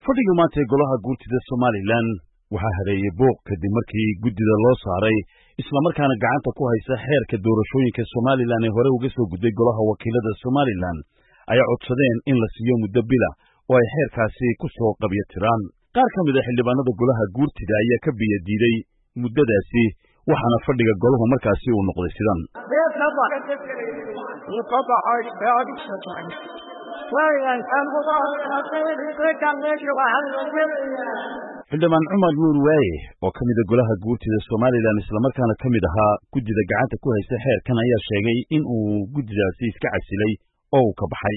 fadhiga maanta ee golaha guurtida Somaliland waxaa hareeyay booq kadib markii guddida loo saaray isla markaana gacanta ku haysa xeerka doorashooyinka Somaliland ee hore uga soo gudbay golaha wakiilada Somaliland ay codsadeen in la siiyo muddo bila oo ay xeerkaasi ku soo qabiyatiraan. qaar ka mid ah xildhibaanada golaha guurtida ayaa ka biyo diiday muddadaasi waxaana fadhiga goluhu markaasi uu noqday sidan. xildhibaan Cumar Nuur Waaye oo ka mid ah golaha guurtida Somaliland isla markaana ka mid ahaa guddida gacanta ku haysa xeerkan ayaa sheegay in uu guddidaasi iska casilay oo uu ka baxay.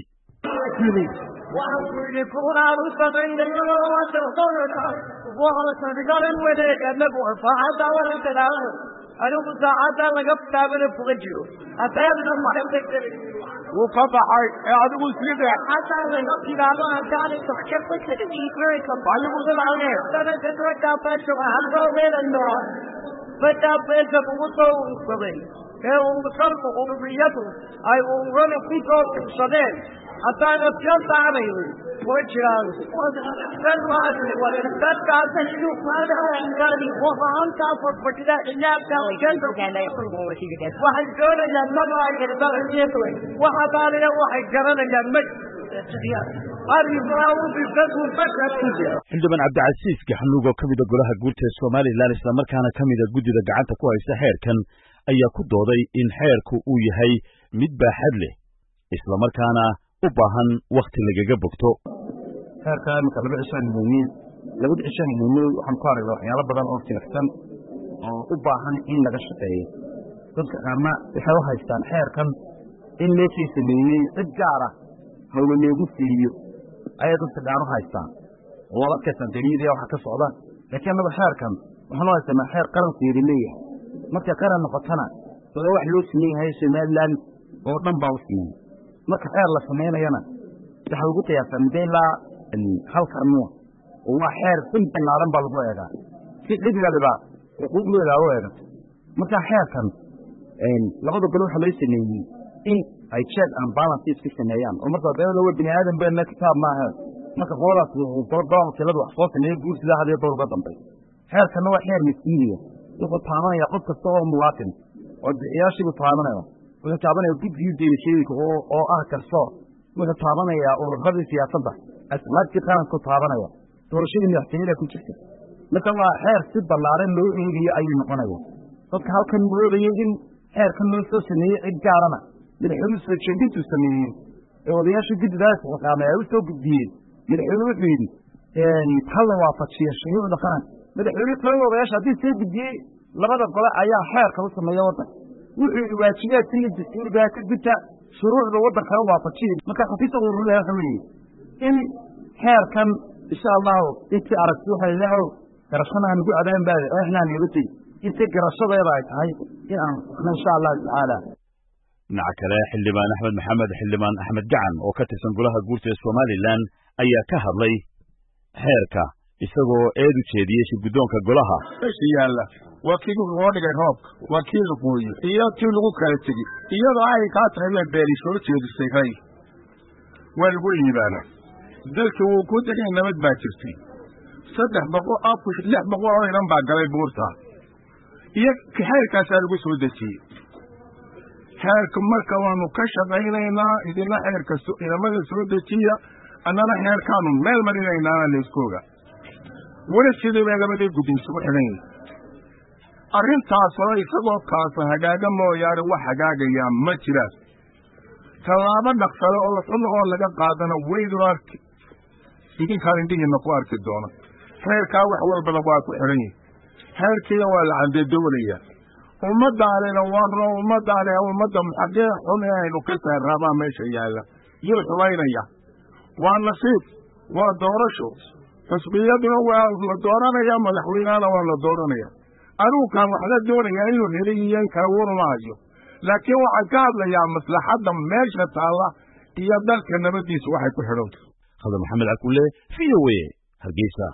xildhibaan Cabdicasiis Gaxnuug oo ka mid ah golaha guurtida Somaliland isla markaana ka mid ah guddida gacanta ku haysa xeerkan ayaa ku dooday in xeerku uu yahay mid baaxad leh isla markaana u baahan waqti lagaga bogto. xeerkan marka laga cishaan waxaan ku aragnaa waxyaalo badan oo tirsan oo u baahan in laga shaqeeyo. dadka qaarna waxay u haystaan xeerkan in meeshii sameeyey cid gaar ah hawlo loogu siiyo ayay dadka gaar u haystaan oo la kasan dariiqada waxa ka socda. laakiin anaga xeerkan waxaan u haysanaa xeer qarankeeda leeyahay. marka qaran noqotana soo wax loo sameeyay Somaliland oo dhan baa u siiyay. marka xeer la sameynayana waxa ugu qiyaasan beela hal qarno oo waa xeer intan baa lagu eegaa si dhigaliba xuquuqdooda loo eego. marka xeerkan labada gol waxa loo sameeyay in ay check and balances ka sameeyaan oo marka beelo bini aadan baa kitaab maaha. marka qoladaas uu doon tilad wax soo sameeyay guurtida hadii dowladda dambe. xeerkan waa xeer masiiriyo wuxuu taabanaya qof kasta oo muwaadin oo bixiyaashigu taabanaya wuxuu taabanaya guddiga deegaanka oo ah karso wuxuu taabanaya ururada siyaasadda asmaadka qaranka taabanaya doorashada madaxtooyada ku jirta. marka waa xeer si ballaaran loo eegayo ayuu noqonayaa. dadka halkan moodaya in xeerkan loo soo sameeyay cid gaarana madaxweynuhu soo jeedintu sameeyay ee odayaasha guddidaas waxaanay u soo gudbiyeen madaxweynuhu wuxuu yidhi halla waafajiya shuruucda qaranka. madaxweynuhu kale odayaasha haddii soo gudbiyey labada gole ayaa xeerka u sameeya waddanka wuxuu yidhi waajibaadkii dastuurka ka gudta shuruucda waddanka waafajiyay. marka xafiiska ururada waxa weeye in xeerkan insha allahu intii aragti waxay leeyahay garashada aan ugu cadaan baa eexnaan yeelay intii garashadeeda ay tahay in aan insha allah taala. dhinaca kale xildhibaan Axmed Gacan oo ka tirsan golaha guurtida Somaliland ayaa ka hadlay xeerka isagoo eedu jeediyay guddoonka golaha. yaalla waa kii loo dhigay roobka waa kii lagu gooyo iyo kii lagu kala tegey iyadoo ay ka tahay beeri soo jeedisay hay waa lagu yimaana dalka uu ku tagay nabad baa jirtay 300 oo inan baa galay buurta iyo xeerkaas lagu soo dejiyay. xeerka marka waanu ka shaqaynaynaa idina xeerka inamada soo dejiya annana xeerkaanu meel marinaynaa la iskooga wala sidii bay labadii guddiin soo xidhan. arrintaas oo isagoo kaas hagaaga mooyaane wax hagaagaya ma jiraan. tallaabo dhaqsale oo oo laga qaadana weydu arki idinkaan indhihiina ku arki doona. xeerkaa wax walbana waa ku xidhan yihin. xeerkiina waa la candeedowlaya ummadaanina ummadda maxagee xun aynu ka saarraabaa meesha yaalla yuu xumaynaya. waa nasiib waa doorasho xisbiyaduna waa la dooranaya madaxweynahana waa la dooranaya. anuukaan waxla doonayaa inuu heliyiin kala warmaayo laakiin waxaan ka hadlayaa maslaxadda meesha taalla iyo dalka nabadiisa waxay ku xidhan tahay. Maxamed Cabdulle VOA Hargeysa.